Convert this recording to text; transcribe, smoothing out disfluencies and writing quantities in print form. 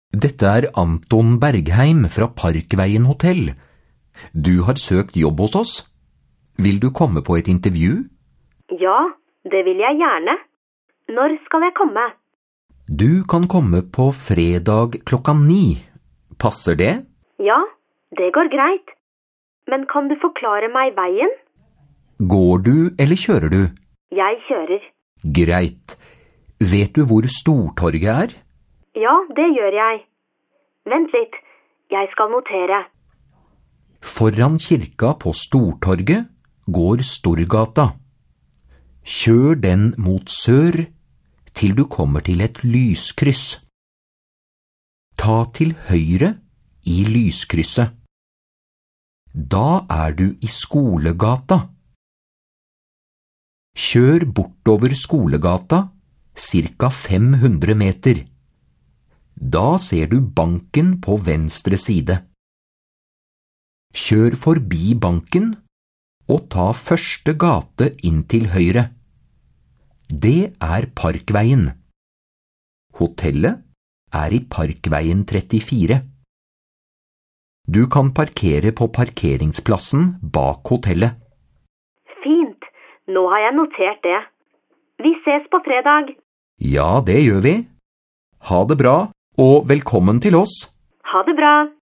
Dette er Anton Bergheim fra Parkveien hotell. Du har søkt jobb hos oss. Vil du komme på et intervju? Ja, det vil jeg gjerne. Når skal jeg komme? Du kan komme på fredag 9:00. Passer det? Ja, det går greit. Men kan du forklare meg veien? Går du eller kjører du? Jeg kjører. Greit. Vet du hvor Stortorget er? Ja, det gjør jeg. Vent litt, jeg skal notere. Foran kirka på Stortorget går Storgata. Kjør den mot sør til du kommer til et lyskryss. Ta til høyre i lyskrysset. Da er du i Skolegata. Kjør bortover Skolegata, ca. 500 meter. Da ser du banken på venstre side. Kjør forbi banken og ta første gate inn til høyre. Det er Parkveien. Hotellet er i Parkveien 34. Du kan parkere på parkeringsplassen bak hotellet. Fint, nå har jeg notert det. Vi ses på fredag. Ja, det gjør vi. Ha det bra, og velkommen til oss. Ha det bra.